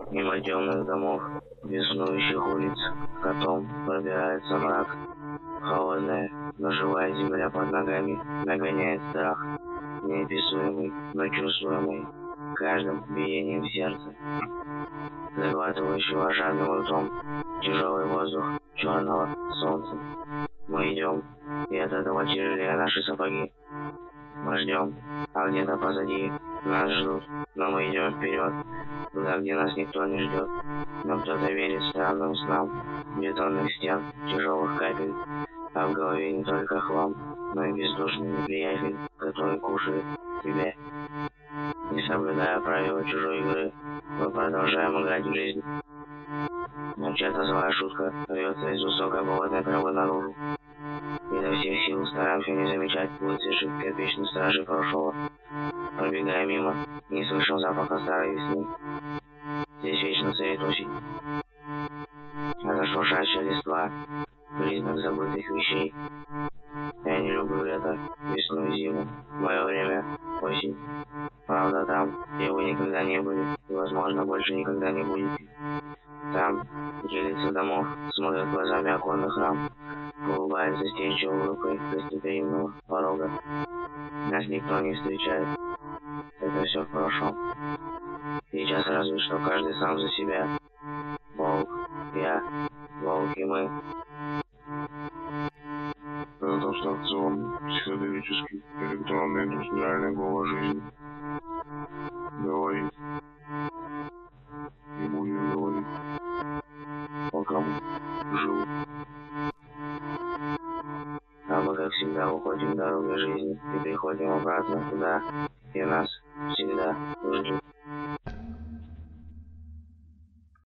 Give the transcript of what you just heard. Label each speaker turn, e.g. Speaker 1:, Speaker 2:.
Speaker 1: Мимо темных домов, беснующих улиц, котом пробирается мрак. Холодная, но живая земля под ногами нагоняет страх, неописуемый, но чувствуемый каждым биением сердца, заглатывающего жадным ртом тяжелый воздух черного солнца. Мы идем, и от этого тяжелее наши сапоги. Мы ждем, а где-то позади нас ждут, но мы идем вперед, туда, где нас никто не ждет. Но кто-то верит странным снам, бетонных стен, тяжелых капель, а в голове не только хлам, но и бездушный неприятель, который кушает тебя. Не соблюдая правила чужой игры, мы продолжаем играть в жизнь. Но чья-то злая шутка рвется из высокой болотной травы наружу. Изо всех сил стараемся не замечать выцветших кирпичных стражей прошлого. Пробегая мимо, не слышал запаха старой весны. Здесь вечно царит осень. Это шуршащая листва, признак забытых вещей. Я не люблю лето, весну и зиму. Мое время — осень. Правда, там, где вы никогда не были, и, возможно, больше никогда не будете. Там, где лица домов смотрят глазами оконных рам, улыбается застенчивой улыбкой гостеприимного порога. Нас никто не встречает. Это все в прошлом. Сейчас разве что каждый сам за себя. Волк, я, волк и мы.
Speaker 2: Это абстракционный, психоделический, электронный, индустриальный голос жизни. Говорит. И будем говорить. Пока мы живы.
Speaker 1: А мы, как всегда, уходим дорогой жизни и приходим обратно туда, где нас